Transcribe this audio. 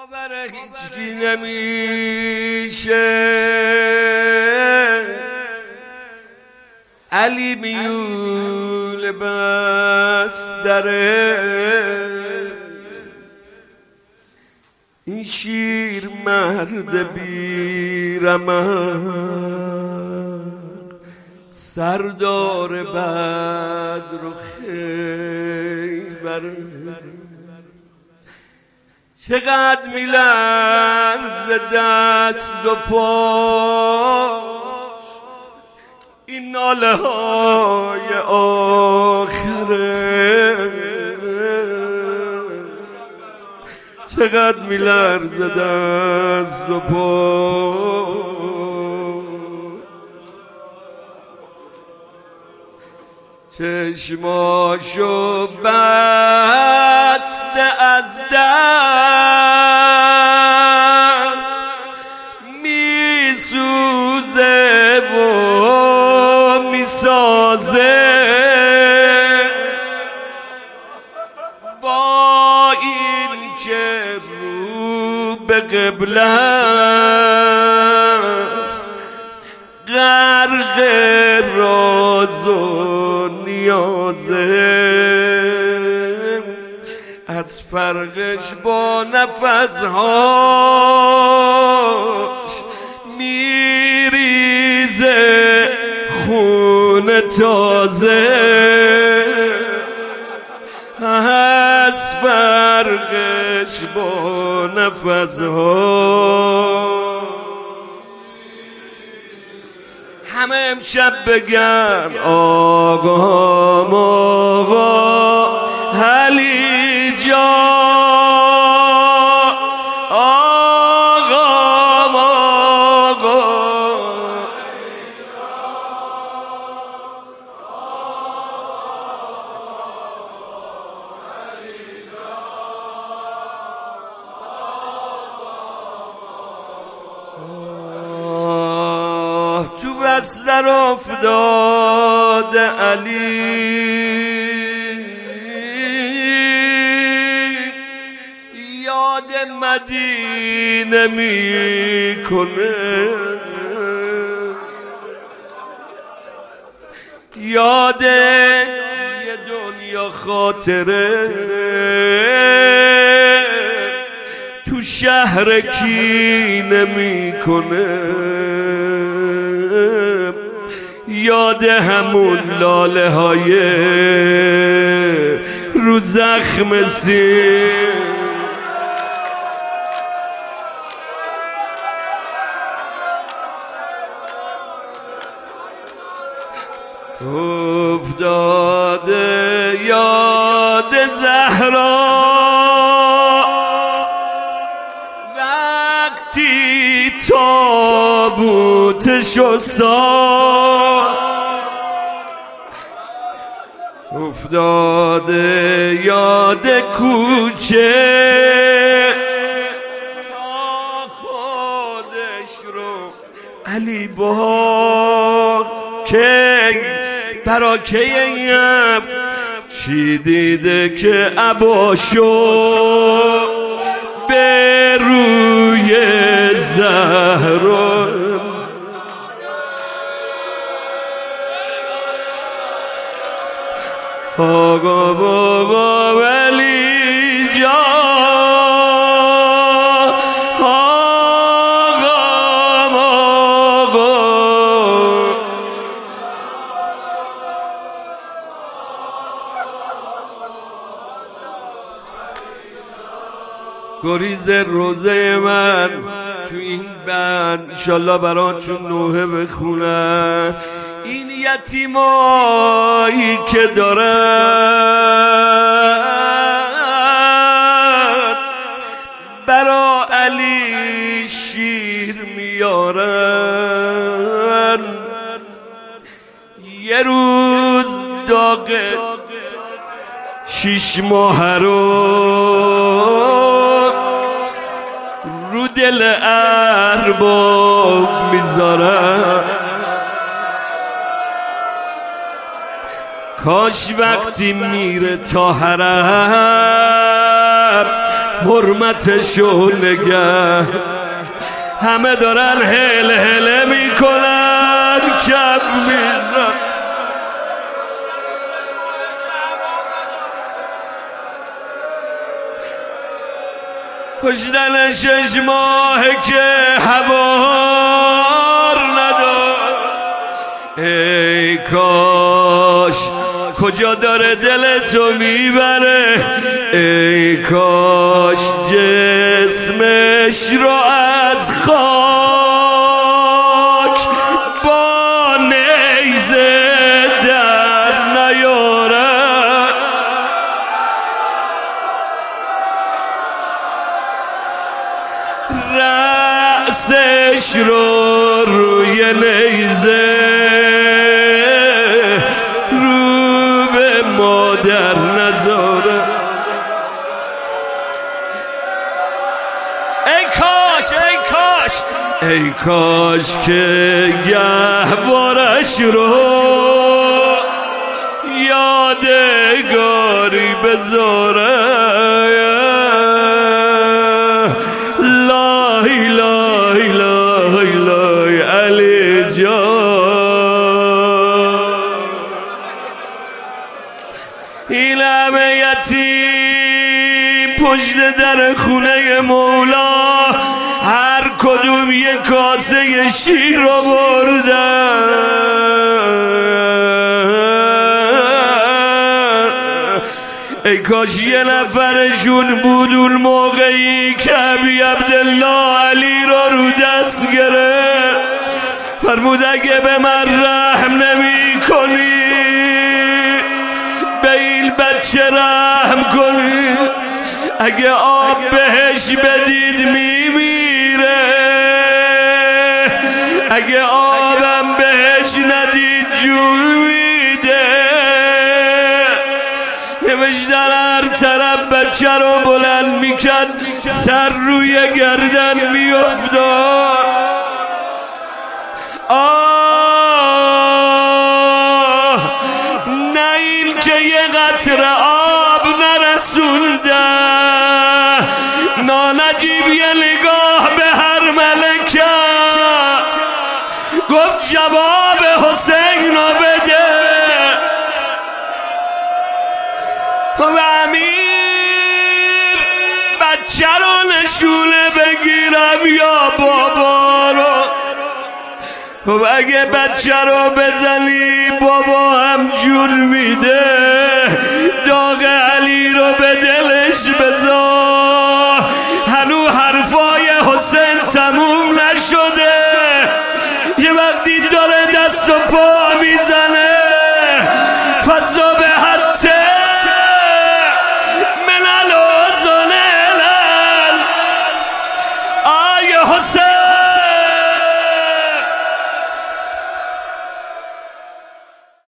باور هیچکی نمیشه، علی میول بستره، این شیر مرد بیرمق، سردار بدر و خیبر. چقدر میلرز دست و پاش، این ناله های آخره. چقدر میلرز دست و پاش، چشماشو بسته از درد، میسوزه و میسازه، با این که رو به قبله است، غرق راز و نیازه. از فرقش با نفسهاش میریزه خون تازه. از فرقش با نفسهاش همه امشب بگن آقا آقا علی جان، آقا آقا تو بستر افتاد علی، یاد مدینه میکنه، یاد یه دنیا خاطره تو شهر کینه میکنه، یاد همون لاله های رو زخم سیر. افتاده یاد زهرا وقتی تابوتشو ساخت، افتاده یاد کوچه تا خودش رو علی باخت. کی برا کیم کی دیده که عباشو به روی زهرا، آقا آقا ولی جان، آقا آقا گریز روزه من تو این بند انشالله براتون نوحه بخونن. این یتیمایی که دارن برا علی شیر میارن، یه روز داغ 6 ماه رو دل ارباب میذارن. کاش وقتی میره تا حرم حرمتشو نگه. همه دارن هل هله میکنن کف میرن، کشتن 6 ماه که هوار ندار. ای کاش کجا داره دل تو میبره، ای کاش جسمش رو از خاک با نیزه در نیاره. رأسش رو روی نیزه رو به مادر نذاره. ای کاش ای کاش ای کاش که گهوارش رو یادگاری بذاره. علی جان این همه یتیم پشت در خونه مولا، هر کدوم یک کاسه شیر رو بردن. ای کاش یه نفرشون بود اون موقعی که ابی عبدالله علی رو دست گرفت، فرمود اگه به من رحم نمی کنی به این بچه رحم کنی، اگه آب بهش بدید میمیره، اگه آبم بهش ندید جون میده. نوشتن هر طرف بچه رو بلند میکرد سر روی گردن میافتاد. نه این که یه قطره آب نرسونده، نانجیب یه نگاه به هر ملکه گفت جواب حسین رو بده. و امیر بچه رو نشونه بگیرم یا بابا رو، و اگه بچه رو بزنی بابا هم جون میده، داغ علی رو به دلش بذار. هنو حرفای حسین تموم نشده، یه وقتی داره دست و پا میزنه فضا به حته من الازنه آی حسین